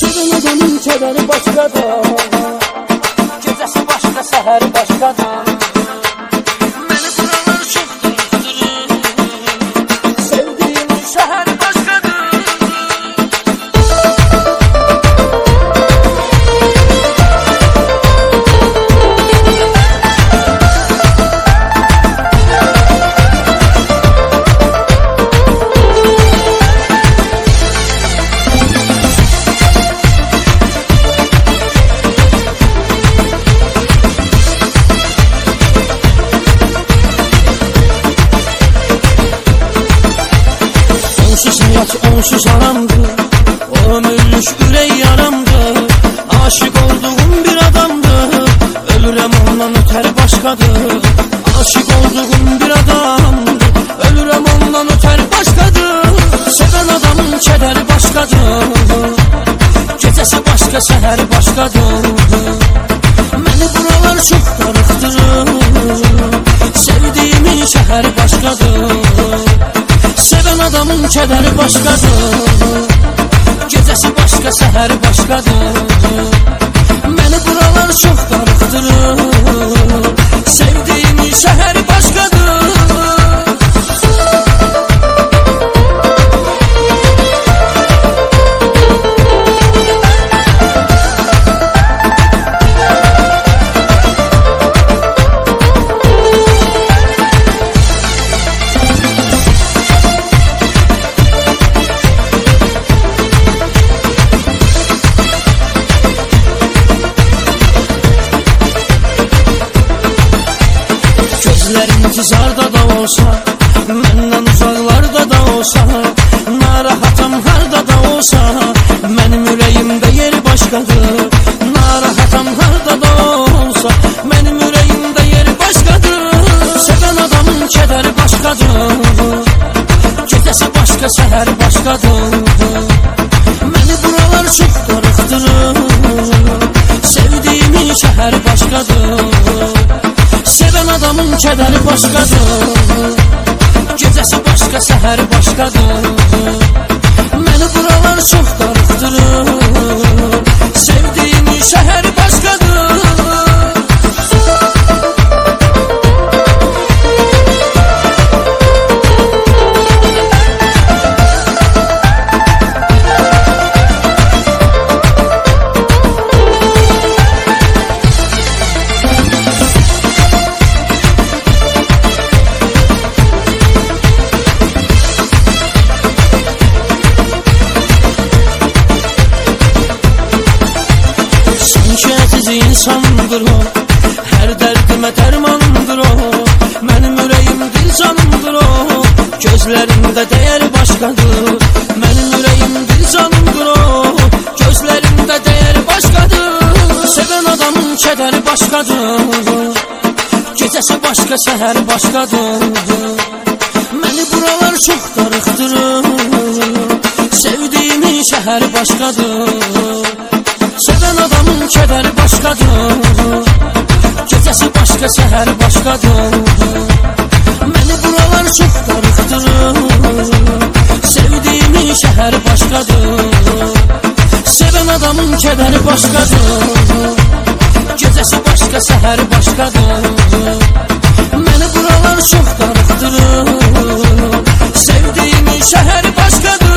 Sevən adamın kədəri başqadır, gecəsi başqa, səhəri başqadır. Məni buralar çox darıxdırır, sevdiğimin şəhəri başqadır. Onsuz hayat, onsuz aramdı, ömürlük ürək yaramdı. Aşık olduğum bir adamdı, ölürəm ondan ötər başqadır. Aşık olduğum bir adamdı, ölürəm ondan ötər başqadır. Sevən adamın kədəri başqadır, gecəsi başqa, səhəri başqadır. Məni buralar çox darıxdırır, sevdiğimin şəhəri başqadır. Sevən adamın kədəri başqadır, gecəsi başqa, səhəri başqadır. Məni buralar çox darıxdırır, sevdiğimin şəhəri başqadır. Gözlərim intizarda da olsa, məndən uzaqlarda da olsa, narahatam harda da olsa, mənim ürəyimdə yeri başqadır. Narahatam harda da olsa, mənim ürəyimdə yeri başqadır. Sevən adamın kədəri başqadır, gecəsi başqa, səhəri başqadır. Məni buralar çox darıxdırır, sevdiğimin şəhəri başqadır. Sevən adamın kədəri başqadır, gecəsi başqa, səhəri başqadır. Məni buralar çox darıxdırır, sevdiğimin şəhəri başqadır. İnsandır o, hər dərdimə dərmandır o. Mənim ürəyim dil canımdır o, gözlərində dəyəri başqadır. Mənim ürəyim dil canımdır o, gözlərində dəyəri başqadır. Sevən adamın kədəri başqadır, gecəsi başqa, səhəri başqadır. Məni buralar çox darıxdırır, sevdiğimin şəhəri başqadır. Sevən adamın kədəri başqadır, gecəsi başqa, səhəri başqadır. Məni buralar çox darıxdırır, sevdiğimin şəhəri başqadır. Sevən adamın kədəri başqadır, gecəsi başqa, səhəri başqadır. Məni buralar çox darıxdırır, sevdiğimin şəhəri başqadır.